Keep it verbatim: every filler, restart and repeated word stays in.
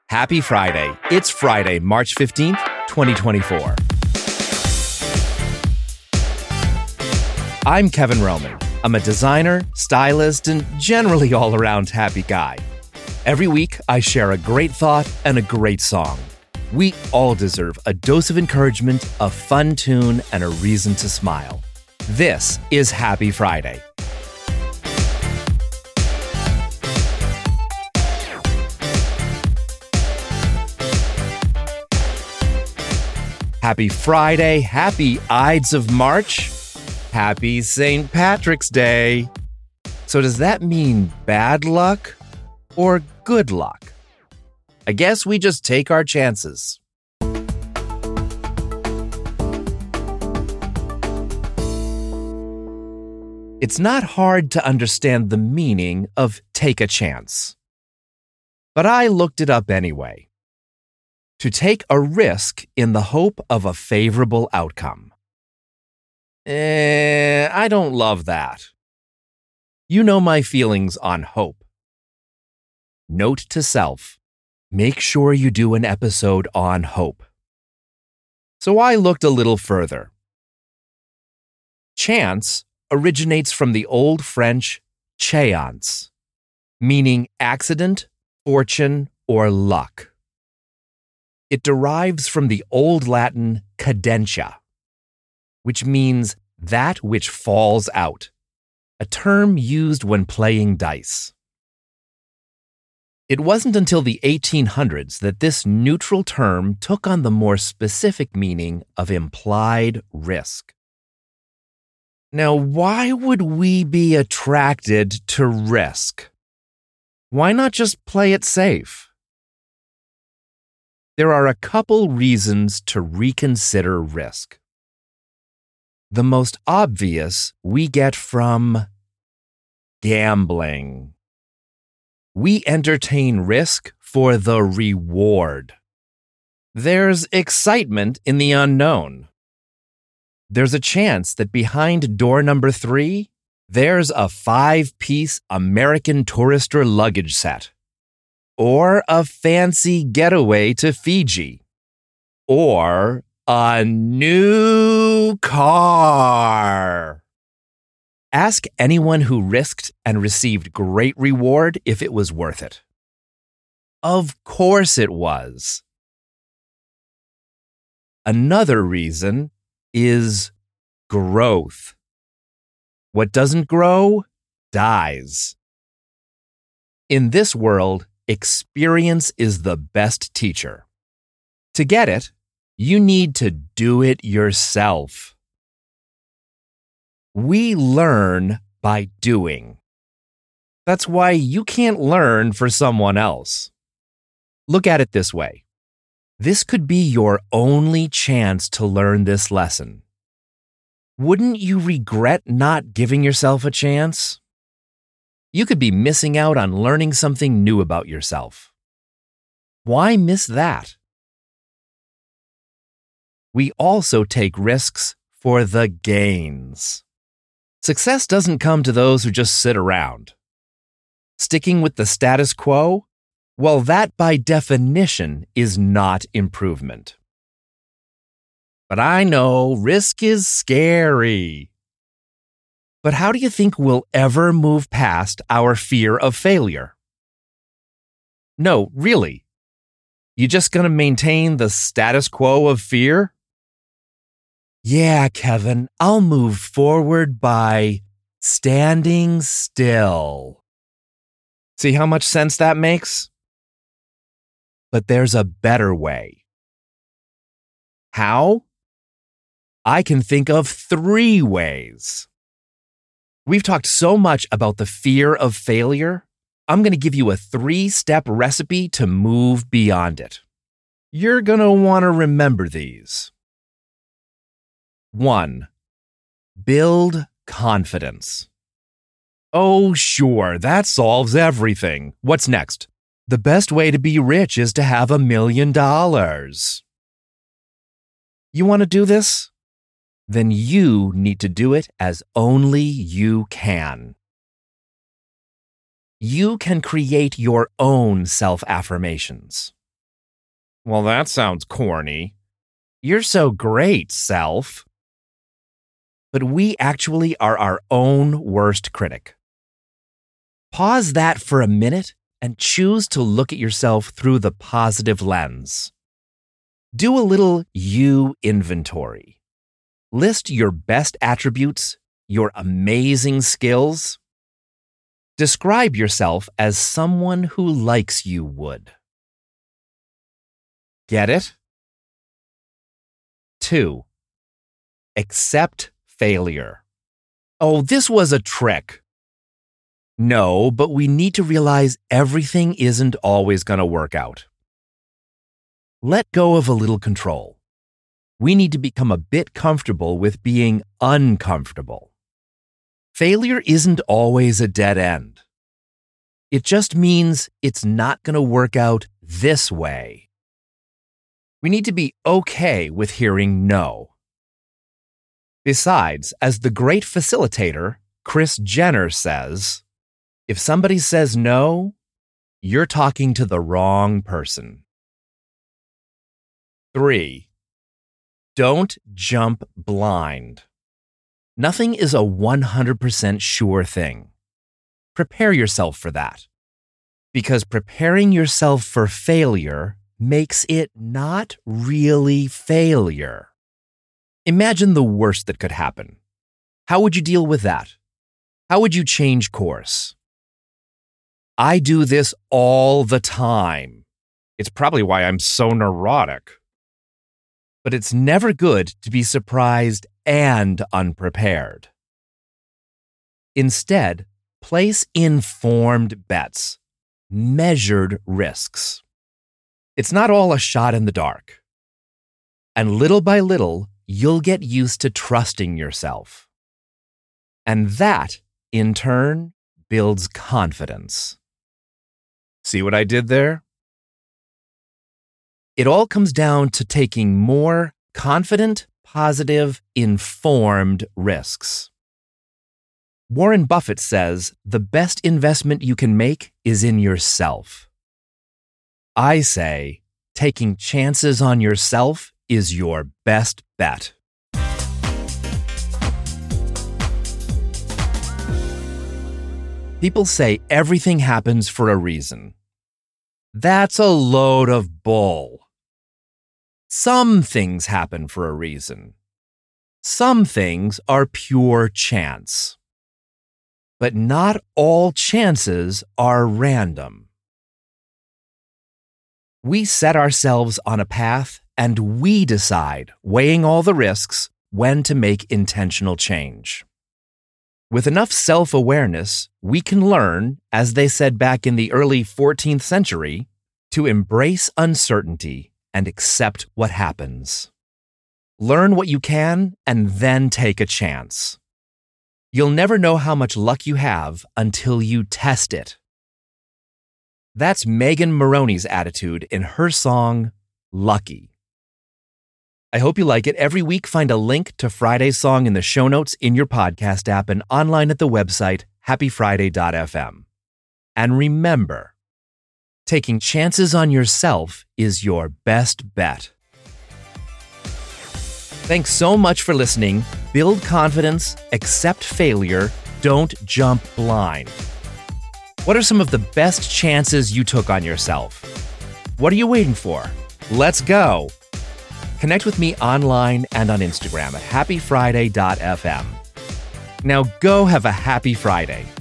Happy Friday. It's Friday, March fifteenth, twenty twenty-four. I'm Kevin Roman. I'm a designer, stylist, and generally all-around happy guy. Every week, I share a great thought and a great song. We all deserve a dose of encouragement, a fun tune, and a reason to smile. This is Happy Friday. Happy Friday, happy Ides of March, happy Saint Patrick's Day. So does that mean bad luck or good luck? I guess we just take our chances. It's not hard to understand the meaning of take a chance. But I looked it up anyway. To take a risk in the hope of a favorable outcome. Eh, I don't love that. You know my feelings on hope. Note to self, make sure you do an episode on hope. So I looked a little further. Chance originates from the Old French chance, meaning accident, fortune, or luck. It derives from the Old Latin cadentia, which means that which falls out, a term used when playing dice. It wasn't until the eighteen hundreds that this neutral term took on the more specific meaning of implied risk. Now, why would we be attracted to risk? Why not just play it safe? There are a couple reasons to reconsider risk. The most obvious we get from gambling. We entertain risk for the reward. There's excitement in the unknown. There's a chance that behind door number three, there's a five-piece American Tourister luggage set. Or a fancy getaway to Fiji. Or a new car. Ask anyone who risked and received great reward if it was worth it. Of course it was. Another reason is growth. What doesn't grow dies. In this world, experience is the best teacher. To get it, you need to do it yourself. We learn by doing. That's why you can't learn for someone else. Look at it this way. This could be your only chance to learn this lesson. Wouldn't you regret not giving yourself a chance? You could be missing out on learning something new about yourself. Why miss that? We also take risks for the gains. Success doesn't come to those who just sit around. Sticking with the status quo? Well, that by definition is not improvement. But I know risk is scary. But how do you think we'll ever move past our fear of failure? No, really. You just gonna maintain the status quo of fear? Yeah, Kevin, I'll move forward by standing still. See how much sense that makes? But there's a better way. How? I can think of three ways. We've talked so much about the fear of failure. I'm going to give you a three-step recipe to move beyond it. You're going to want to remember these. One, build confidence. Oh, sure, that solves everything. What's next? The best way to be rich is to have a million dollars. You want to do this? Then you need to do it as only you can. You can create your own self-affirmations. Well, that sounds corny. You're so great, self. But we actually are our own worst critic. Pause that for a minute and choose to look at yourself through the positive lens. Do a little you inventory. List your best attributes, your amazing skills. Describe yourself as someone who likes you would. Get it? Two, accept failure. Oh, this was a trick. No, but we need to realize everything isn't always going to work out. Let go of a little control. We need to become a bit comfortable with being uncomfortable. Failure isn't always a dead end. It just means it's not going to work out this way. We need to be okay with hearing no. Besides, as the great facilitator, Kris Jenner, says, if somebody says no, you're talking to the wrong person. Three, don't jump blind. Nothing is a one hundred percent sure thing. Prepare yourself for that. Because preparing yourself for failure makes it not really failure. Imagine the worst that could happen. How would you deal with that? How would you change course? I do this all the time. It's probably why I'm so neurotic. But it's never good to be surprised and unprepared. Instead, place informed bets, measured risks. It's not all a shot in the dark. And little by little, you'll get used to trusting yourself. And that, in turn, builds confidence. See what I did there? It all comes down to taking more confident, positive, informed risks. Warren Buffett says the best investment you can make is in yourself. I say taking chances on yourself is your best bet. People say everything happens for a reason. That's a load of bull. Some things happen for a reason. Some things are pure chance. But not all chances are random. We set ourselves on a path and we decide, weighing all the risks, when to make intentional change. With enough self-awareness, we can learn, as they said back in the early fourteenth century, to embrace uncertainty and accept what happens. Learn what you can and then take a chance. You'll never know how much luck you have until you test it. That's Megan Moroney's attitude in her song, Lucky. I hope you like it. Every week, find a link to Friday's song in the show notes in your podcast app and online at the website happy friday dot f m. And remember, taking chances on yourself is your best bet. Thanks so much for listening. Build confidence, accept failure, don't jump blind. What are some of the best chances you took on yourself? What are you waiting for? Let's go. Connect with me online and on Instagram at happy friday dot f m. Now go have a happy Friday.